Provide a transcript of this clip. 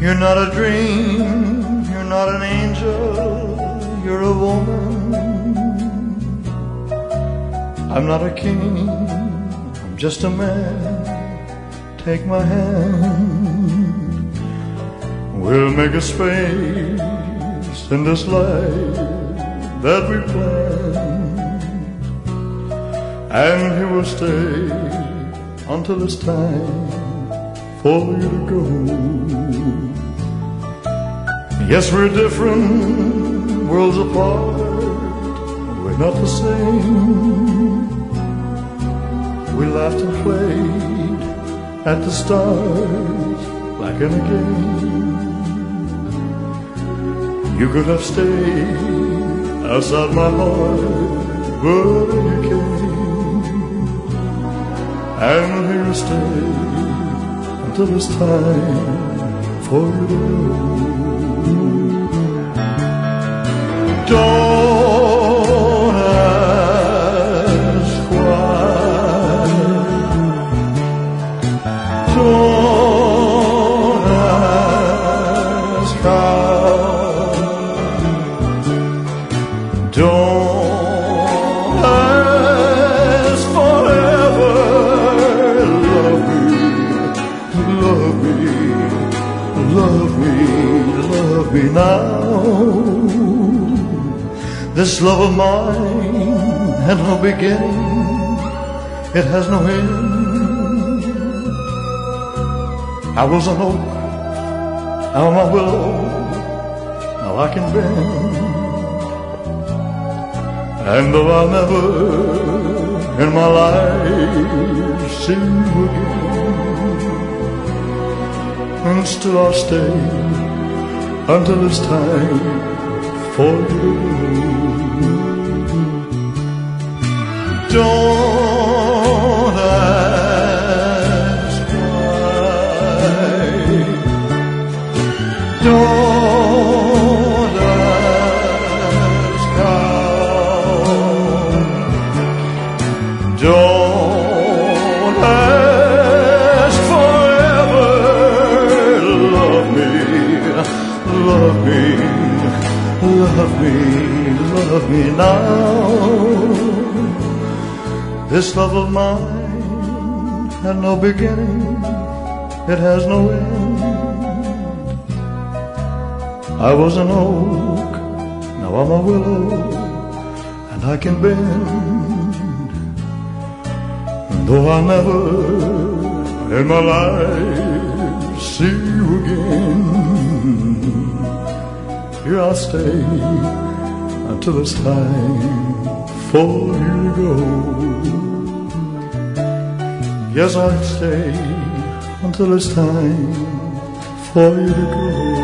You're not a dream, you're not an angel, you're a woman. I'm not a king, I'm just a man. Take my hand. We'll make a space in this life that we planned, and he will stay until it's time for you to go. Yes, we're different, worlds apart, we're not the same. We laughed and played at the stars like in a game. You could have stayed outside my heart, but you came. And here to stay until it's time for you to go. Don't ask why. Don't ask how. Don't ask forever. Love me, love me, love me, love me now. This love of mine had no beginning, it has no end. I was an oak, now I'm a willow, now I can bend. And though I'll never in my life see you again, and still I'll stay until it's time for you. Don't ask why. Don't ask how. Don't ask forever. Love me, love me, love me, love me now. This love of mine had no beginning, it has no end. I was an oak, now I'm a willow, and I can bend. And though I'll never in my life see you again, here I'll stay until it's time for you to go. Yes, I'll stay until it's time for you to go.